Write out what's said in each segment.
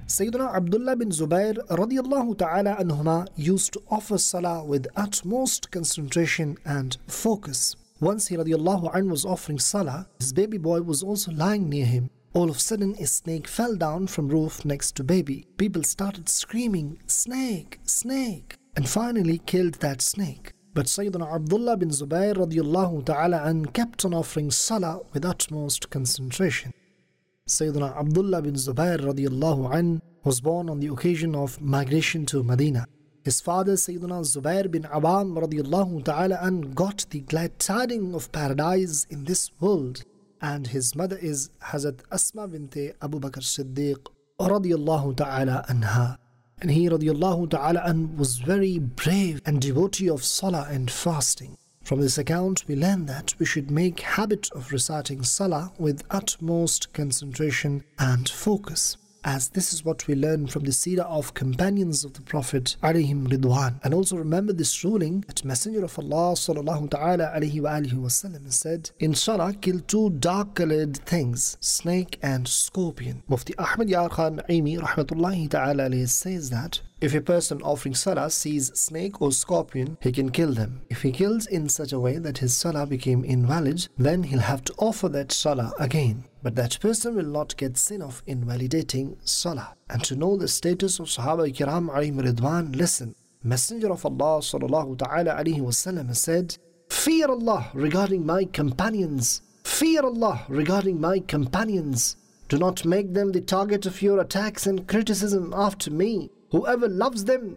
Sayyidina Abdullah bin Zubair radiallahu ta'ala anhuma used to offer salah with utmost concentration and focus. Once he radiallahu an was offering salah, his baby boy was also lying near him. All of a sudden, a snake fell down from roof next to baby. People started screaming, "Snake! Snake!" and finally killed that snake. But Sayyidina Abdullah bin Zubair radiallahu ta'ala an kept on offering salah with utmost concentration. Sayyidina Abdullah bin Zubair radiallahu an was born on the occasion of migration to Medina. His father Sayyidina Zubair bin Awam radiallahu ta'ala an got the glad tidings of paradise in this world, and his mother is Hazrat Asma binte Abu Bakr Siddiq radiallahu ta'ala anha. And he radiallahu ta'ala an was very brave and devotee of salah and fasting. From this account, we learn that we should make habit of reciting salah with utmost concentration and focus, as this is what we learn from the seerah of companions of the Prophet alayhim ridwan. And also remember this ruling that Messenger of Allah sallallahu ta'ala alayhi wa alihi wasallam said, in salah kill two dark-colored things, snake and scorpion. Mufti Ahmad Yar Khan Naimi rahmatullahi ta'ala alayhi says that if a person offering salah sees snake or scorpion, he can kill them. If he kills in such a way that his salah became invalid, then he'll have to offer that salah again. But that person will not get sin of invalidating salah. And to know the status of Sahaba Kiram alayhim ridwan, listen. Messenger of Allah sallallahu ta'ala alayhi wasallam said, "Fear Allah regarding my companions. Fear Allah regarding my companions. Do not make them the target of your attacks and criticism after me. Whoever loves them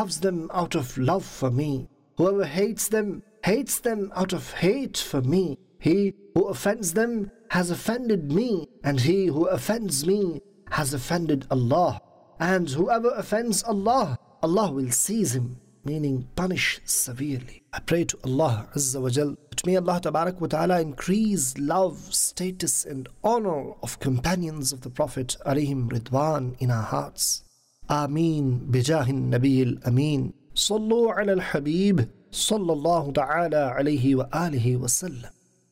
out of love for me. Whoever hates them out of hate for me. He who offends them has offended me, and he who offends me has offended Allah. And whoever offends Allah, Allah will seize him," meaning punish severely. I pray to Allah Azza wa Jal that may Allah Tabarak wa Ta'ala increase love, status and honor of companions of the Prophet alayhim ridwan in our hearts. Ameen bijahin Nabiyil Ameen. Sallu ala al-Habib sallallahu ta'ala alayhi wa alihi wa sallam.